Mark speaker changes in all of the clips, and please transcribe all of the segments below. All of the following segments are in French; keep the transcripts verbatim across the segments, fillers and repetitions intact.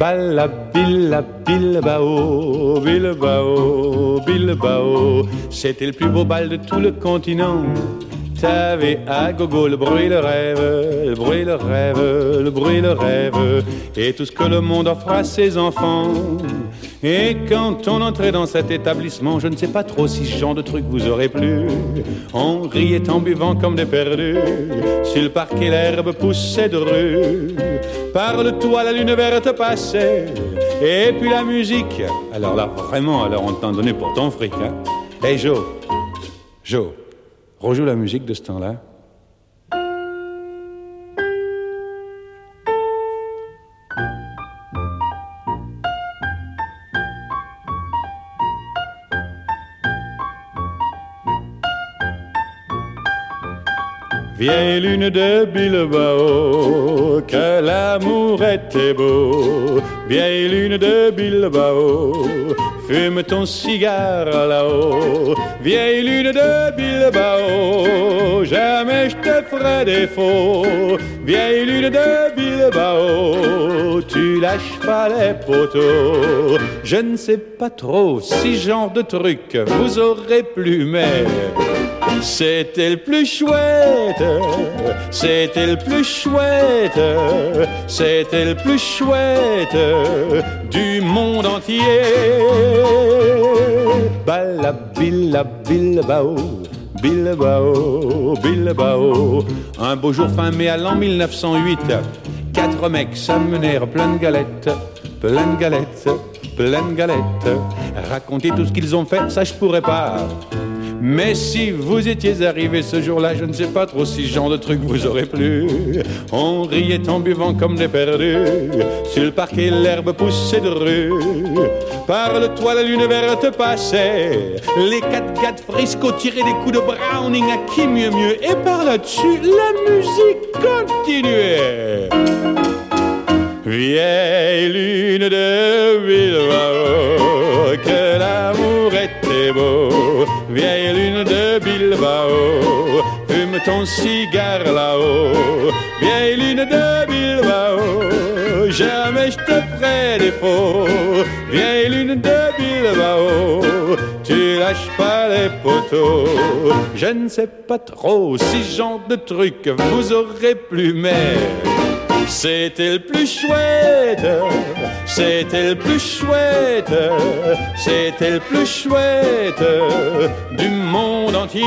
Speaker 1: Balla Billa Bilbao, Bilbao, Bilbao. C'était le plus beau bal de tout le continent. T'avais à gogo le bruit, le rêve, le bruit, le rêve, le bruit, le rêve, et tout ce que le monde offre à ses enfants. Et quand on entrait dans cet établissement, je ne sais pas trop si ce genre de truc vous aurait plu. On riait en buvant comme des perdus. Sur le parquet, l'herbe poussait de rue. Par le toit, la lune verte passait. Et puis la musique. Alors là, vraiment, alors on t'en donnait pour ton fric, hein. Hey Joe, Joe, rejoue la musique de ce temps-là. Vieille lune de Bilbao, que l'amour était beau. Vieille lune de Bilbao, fume ton cigare là-haut. Vieille lune de Bilbao, jamais je te ferai défaut. Vieille lune de Bilbao, tu lâches pas les poteaux. Je ne sais pas trop si genre de truc vous aurez plu, mais c'était le plus chouette, c'était le plus chouette, c'était le plus chouette du monde entier. Balla Billa Bilbao, Bilbao, Bilbao. Un beau jour fin mai à l'an mille neuf cent huit, quatre mecs s'amenèrent plein de galettes, plein de galettes, plein de galettes. Raconter tout ce qu'ils ont fait, ça je pourrais pas. Mais si vous étiez arrivé ce jour-là, je ne sais pas trop si ce genre de truc vous aurait plu. On riait en buvant comme des perdus. Sur le parquet, l'herbe poussait de rue. Par le toit, la lune verte passait. Les quatre gars de Frisco tiraient des coups de Browning à qui mieux mieux. Et par là-dessus, la musique continuait. Vieille lune de Bilbao, que l'amour était beau. Vieille lune de Bilbao, fume ton cigare là-haut. Vieille lune de Bilbao, jamais je te ferai défaut. Vieille lune de Bilbao, tu lâches pas les poteaux. Je ne sais pas trop si ce genre de truc vous aurait plu, mais c'était le plus chouette, c'était le plus chouette, c'était le plus chouette du monde entier.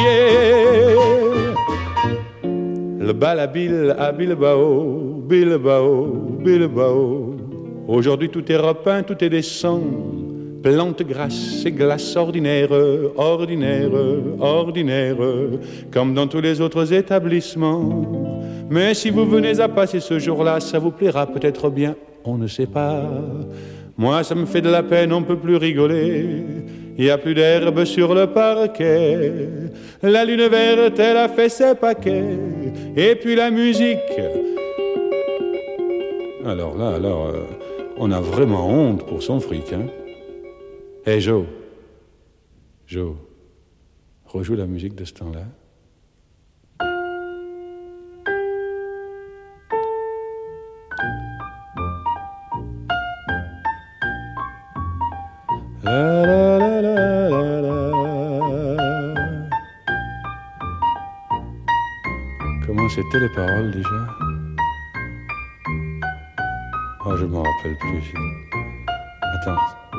Speaker 1: Le bal à Bill, à Bilbao, Bilbao, Bilbao. Aujourd'hui tout est repeint, tout est décent. Plantes grasses et glaces ordinaires, ordinaires, ordinaires, comme dans tous les autres établissements. Mais si vous venez à passer ce jour-là, ça vous plaira peut-être bien, on ne sait pas. Moi, ça me fait de la peine, on peut plus rigoler. Il n'y a plus d'herbe sur le parquet. La lune verte, elle a fait ses paquets. Et puis la musique. Alors là, alors, euh, on a vraiment honte pour son fric, hein. Hé hey Joe, Joe, rejoue la musique de ce temps-là. La, la, la, la, la, la. Comment c'était les paroles déjà? Oh, je m'en rappelle plus. Attends.